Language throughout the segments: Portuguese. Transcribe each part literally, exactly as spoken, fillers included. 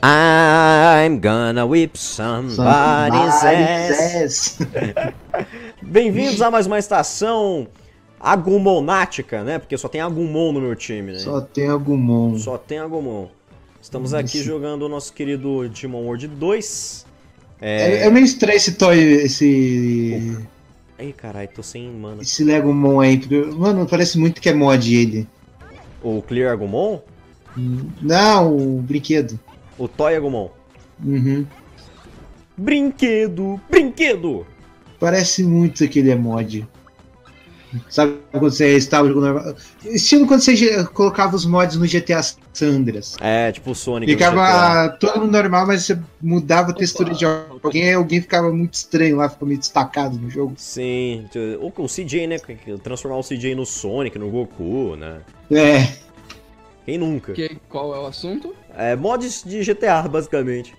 I'm gonna whip somebody's ass. Bem-vindos a mais uma estação agumonática, né? Porque só tem Agumon no meu time, né? Só tem Agumon. Só tem Agumon. Estamos aqui Esse... jogando o nosso querido Digimon World dois. É, é meio estranho esse toy, esse... Ai, caralho, tô sem mana. Esse Legomon aí. Mano, parece muito que é mod ele. O Clear Agumon? Não, o brinquedo. O Toy Agumon. Uhum. Brinquedo, brinquedo! Parece muito que ele é mod. Sabe quando você estava jogando normal? Estilo quando você colocava os mods no G T A Sandras. É, tipo o Sonic. Ficava todo mundo normal, mas você mudava a textura Opa. de alguém, aí alguém ficava muito estranho lá, ficava meio destacado no jogo. Sim, o, o C J, né? Transformar o C J no Sonic, no Goku, né? É. Quem nunca? Que, qual é o assunto? É, mods de G T A, basicamente.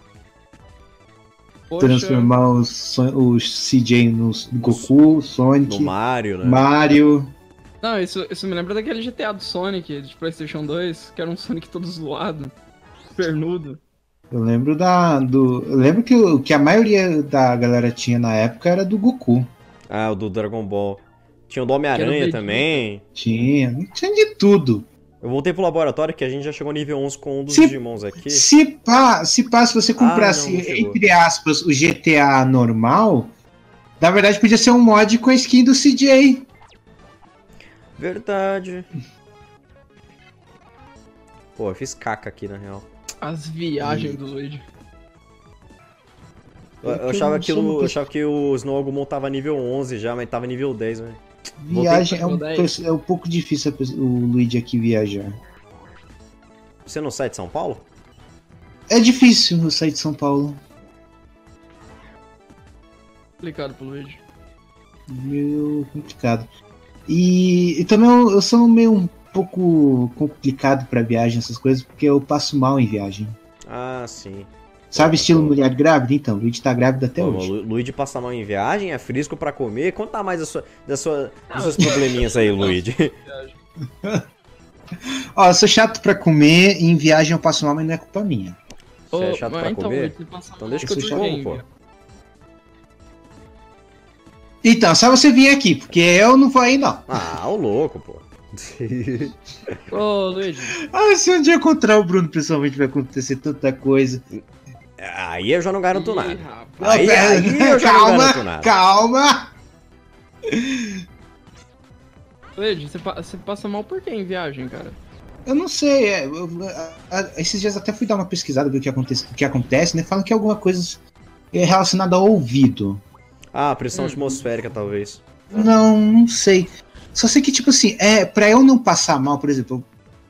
Poxa. Transformar o, o C J no Goku, Sonic, no Mario, né? Mario. Não, isso, isso me lembra daquele G T A do Sonic, de PlayStation dois, que era um Sonic todo zoado, pernudo. Eu lembro da. Do, eu lembro que, o, que a maioria da galera tinha na época era do Goku. Ah, o do Dragon Ball. Tinha o do Homem-Aranha também. Tinha, tinha de tudo. Eu voltei pro laboratório que a gente já chegou no nível onze com um dos se, Digimons aqui. Se pá, se pá, se você comprasse, ah, não, não entre aspas, o G T A normal, na verdade podia ser um mod com a skin do C J. Verdade. Pô, eu fiz caca aqui, na real. As viagens hum. do Luigi. Eu, eu, achava que o, eu achava que o Snow Agumon tava nível onze já, mas tava nível dez, velho. Viagem é um, é um pouco difícil o Luigi aqui viajar. Você não sai de São Paulo? É difícil eu sair de São Paulo. Complicado pro Luigi. Meio complicado. E, e também eu, eu sou meio um pouco complicado pra viagem, essas coisas, porque eu passo mal em viagem. Ah, sim. Sabe estilo Pô. mulher grávida? Então, o Luigi tá grávida até Pô, hoje. O Luigi passa mal em viagem, é frisco pra comer. Conta mais da sua, da sua, dos seus probleminhas aí, Luigi. Ó, eu sou chato pra comer e em viagem eu passo mal, mas não é culpa minha. Você é chato pra então, comer? Então deixa que eu te como, pô. Então, só você vir aqui, porque eu não vou aí, não. Ah, o louco, pô. Ô, Luigi. Ah, se um dia encontrar o Bruno, pessoalmente, vai acontecer tanta coisa. Aí eu já não garanto Ih, nada. Rapaz. Aí, aí eu já calma, não garanto nada. Calma! Luigi, você, pa você passa mal por quê em viagem, cara? Eu não sei. É, eu, a, a, esses dias até fui dar uma pesquisada do que acontece, o que acontece, né? Falam que é alguma coisa relacionada ao ouvido. Ah, pressão hum. atmosférica, talvez. Não, não sei. Só sei que, tipo assim, é, pra eu não passar mal, por exemplo,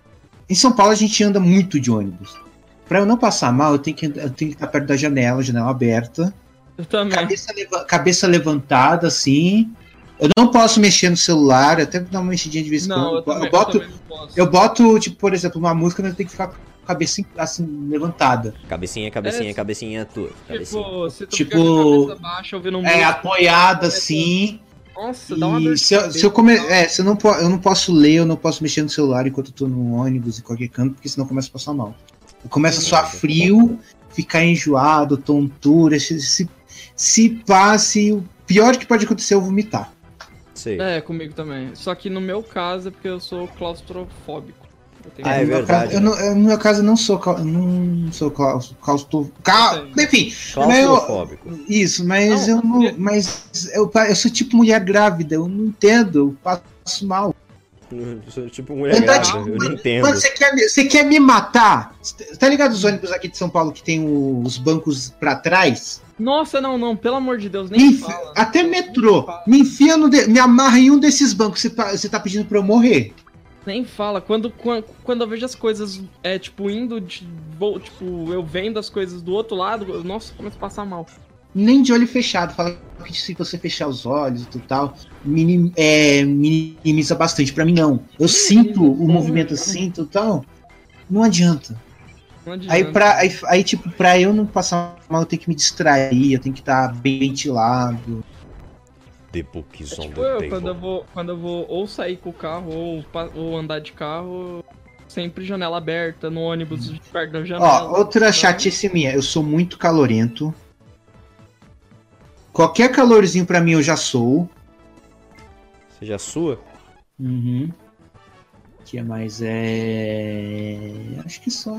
em São Paulo a gente anda muito de ônibus. Pra eu não passar mal, eu tenho que, eu tenho que estar perto da janela, janela aberta. Eu também. Cabeça, leva, cabeça levantada, assim. Eu não posso mexer no celular, até dar uma mexidinha de vez em quando. Eu, eu, também, boto, eu, não eu boto, tipo, por exemplo, uma música, mas eu tenho que ficar com a cabeça assim, levantada. Cabecinha, cabecinha, é, cabecinha, tua. Cabecinha. Tipo, se tu tipo, ficar com a cabeça baixa, ouvindo um é, apoiada, assim. Nossa, dá uma dor de se eu, se eu come... é, se eu não, po... eu não posso ler, eu não posso mexer no celular enquanto eu tô no ônibus, em qualquer canto, porque senão começa a passar mal. Eu começo a suar frio, ficar enjoado, tontura, se, se, se passe, o pior que pode acontecer é eu vomitar. Sei. É, comigo também. Só que no meu caso é porque eu sou claustrofóbico. Ah, é no verdade. Meu caso, eu não, eu, no meu caso eu não sou, eu não sou claustrofóbico. Cal... Enfim. Claustrofóbico. Eu, isso, mas não, eu não. Mas eu, eu sou tipo mulher grávida, eu não entendo, eu passo mal. Eu sou tipo mulher eu grávida, tipo, eu não entendo. Mano, você quer, você quer me matar? Tá ligado os ônibus aqui de São Paulo que tem os bancos pra trás? Nossa, não, não, pelo amor de Deus, nem Enfi... fala. Até metrô. Me enfia no. De... Me amarra em um desses bancos, você tá, você tá pedindo pra eu morrer. Nem fala. Quando, quando, quando eu vejo as coisas, é, tipo, indo de. Vou, tipo, eu vendo as coisas do outro lado, eu, nossa, começo a passar mal. Nem de olho fechado. Fala que se você fechar os olhos e tal, minim, é, minimiza bastante. Pra mim, não. Eu sinto o movimento assim e tal. Não adianta. Não adianta. Aí, pra, aí, aí, tipo, pra eu não passar mal, eu tenho que me distrair, eu tenho que estar bem ventilado. The book is É on tipo the eu, table. quando eu vou, quando eu vou ou sair com o carro ou, ou andar de carro, sempre janela aberta, no ônibus, perto da janela. Ó, outra chatice minha, eu sou muito calorento. Qualquer calorzinho pra mim eu já sou. Você já sua? Uhum. O que mais é... Acho que só.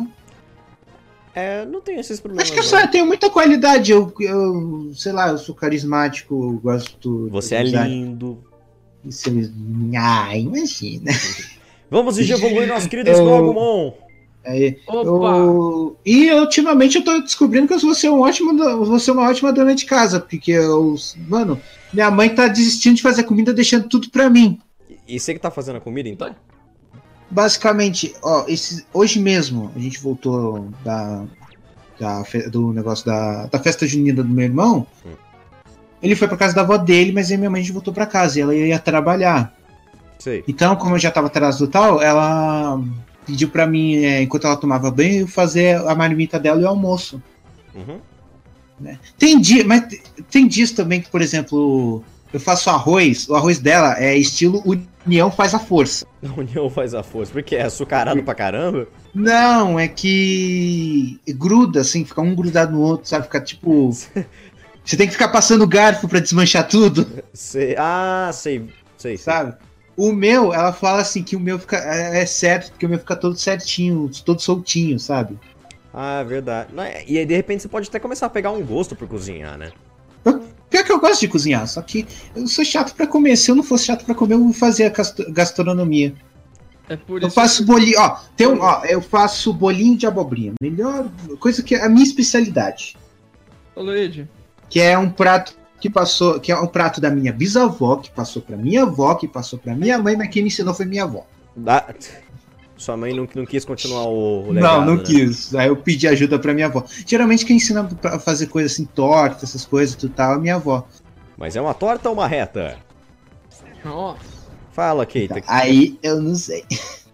É, não tem esses problemas. Acho que eu só tenho muita qualidade. Eu, eu sei lá, eu sou carismático, eu gosto. Você é lindo. Isso, ah, imagina. Vamos evoluir nosso querido Snowgumon. É, eu, e ultimamente eu tô descobrindo que eu vou ser, um ótimo, vou ser uma ótima dona de casa, porque eu, mano, minha mãe tá desistindo de fazer comida, deixando tudo pra mim. E você que tá fazendo a comida, então? Basicamente, ó, esse, hoje mesmo a gente voltou da, da do negócio da, da festa junina do meu irmão. Hum. Ele foi pra casa da avó dele, mas aí minha mãe a gente voltou pra casa e ela ia trabalhar. Sei. Então, como eu já tava atrás do tal, ela pediu pra mim, é, enquanto ela tomava banho, fazer a marmita dela e o almoço. Uhum. Né? Tem dia, mas tem dias também que, por exemplo, eu faço arroz, o arroz dela é estilo União faz a força. União faz a força, porque é açucarado pra caramba? Não, é que gruda, assim, fica um grudado no outro, sabe? Fica tipo... Você tem que ficar passando garfo pra desmanchar tudo. Sei. Ah, sei, sei. Sabe? Sei. O meu, ela fala assim que o meu fica, é certo, porque o meu fica todo certinho, todo soltinho, sabe? Ah, é verdade. E aí, de repente, você pode até começar a pegar um gosto por cozinhar, né? Pior que eu gosto de cozinhar, só que eu sou chato pra comer. Se eu não fosse chato pra comer, eu vou fazer a gastronomia. É por eu isso faço que... bolinho, ó, tem um, ó, eu faço bolinho de abobrinha. Melhor coisa que é a minha especialidade. Ô, Luigi. Que é um prato que passou, que é um prato da minha bisavó, que passou pra minha avó, que passou pra minha mãe, mas quem me ensinou foi minha avó. Da... Sua mãe não, não quis continuar o, o legado, Não, não né? quis. Aí eu pedi ajuda pra minha avó. Geralmente quem ensina a fazer coisa assim, torta, essas coisas, tudo tal, é minha avó. Mas é uma torta ou uma reta? Nossa. Fala, Keita. Então, aí eu não sei.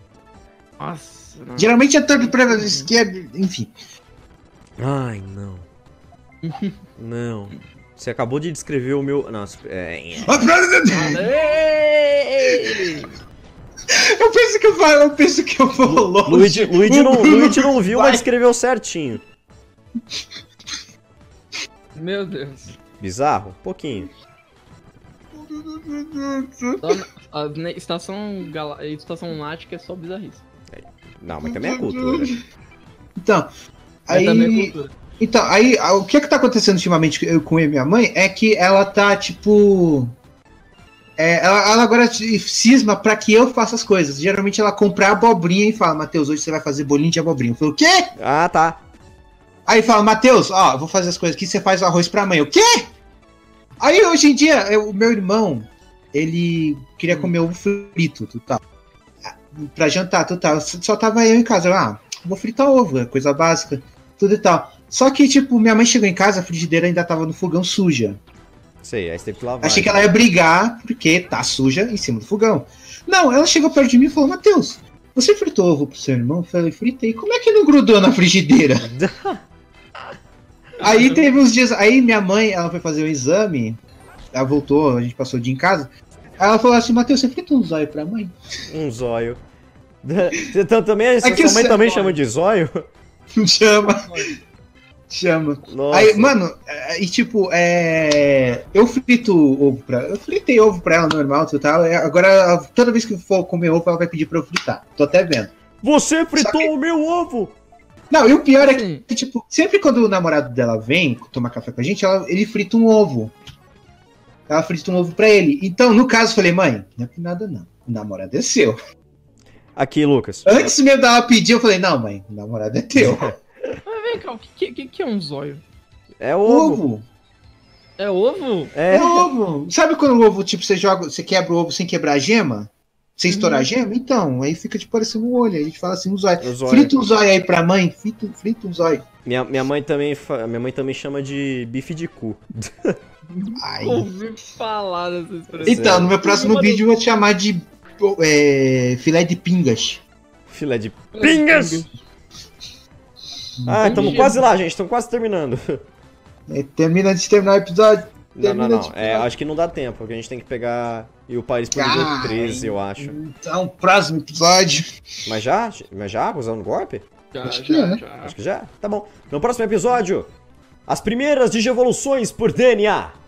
Nossa. Não. Geralmente é torta pra esquerda, enfim. Ai, não. Não. Você acabou de descrever o meu... Nossa, é... Eu penso que eu vou, eu penso que eu vou longe. Luigi, Luigi, não, Luigi não viu, mas escreveu certinho. Meu Deus. Bizarro? Um pouquinho. A estação, Gal... estação Nática é só bizarrice. Não, mas também é cultura. Então, aí... Também é cultura. Então, aí, o que é que tá acontecendo ultimamente com eu e minha mãe é que ela tá, tipo... É, ela, ela agora cisma pra que eu faça as coisas. Geralmente ela compra abobrinha e fala, Matheus, hoje você vai fazer bolinho de abobrinha. Eu falo, o quê? Ah, tá. Aí fala, Matheus, ó, eu vou fazer as coisas aqui, você faz o arroz pra mãe. O quê? Aí, hoje em dia, eu, o meu irmão, ele queria comer ovo frito, tal. Pra jantar, tal. Só tava eu em casa. Eu, ah, vou fritar ovo, é coisa básica, tudo e tal. Só que, tipo, minha mãe chegou em casa, a frigideira ainda tava no fogão suja. Sei, aí você teve que lavar. Achei que ela ia brigar, porque tá suja em cima do fogão. Não, ela chegou perto de mim e falou, Matheus, você fritou ovo pro seu irmão? Eu falei, fritei. Como é que não grudou na frigideira? Aí teve uns dias, aí minha mãe, ela foi fazer o exame, ela voltou, a gente passou o dia em casa, aí ela falou assim, Matheus, você fritou um zóio pra mãe? Um zóio. Você também, é sua mãe você... também chama de zóio? Chama. Chama. Nossa. Aí, mano, e tipo, é... eu frito ovo pra ela. Eu fritei ovo pra ela normal e tal. Agora, toda vez que for comer ovo, ela vai pedir pra eu fritar. Tô até vendo. Você fritou que... o meu ovo! Não, e o pior é que, que, tipo, sempre quando o namorado dela vem tomar café com a gente, ela, ele frita um ovo. Ela frita um ovo pra ele. Então, no caso, eu falei, mãe, não é por nada não. O namorado é seu. Aqui, Lucas. Antes mesmo dela pedir, eu falei, não, mãe, o namorado é teu. Mas vem cá, o que, que, que é um zóio? É ovo. ovo. É ovo? É. é ovo. Sabe quando o ovo, tipo, você joga, você quebra o ovo sem quebrar a gema? Sem estourar uhum. a gema? Então, aí fica tipo parecendo um olho. Aí a gente fala assim, um zóio. zóio. Frita um zóio aí pra mãe, frita, frita um zóio. Minha, minha, mãe também fa... minha mãe também chama de bife de cu. Ai. Ouvi falar dessa expressão. Então, no meu próximo eu vídeo eu vou te chamar de é, filé de pingas. Filé de pingas! Ah, estamos quase lá, gente. Estamos quase terminando. É, termina de terminar o episódio. Não, não, não. É, acho que não dá tempo, porque a gente tem que pegar e o país pro nível Ah, treze, eu acho. Então, próximo episódio. Mas já? Mas já? Usando golpe? Já, Acho que já, é. já. Acho que já. Tá bom. No próximo episódio, as primeiras digievoluções por D N A.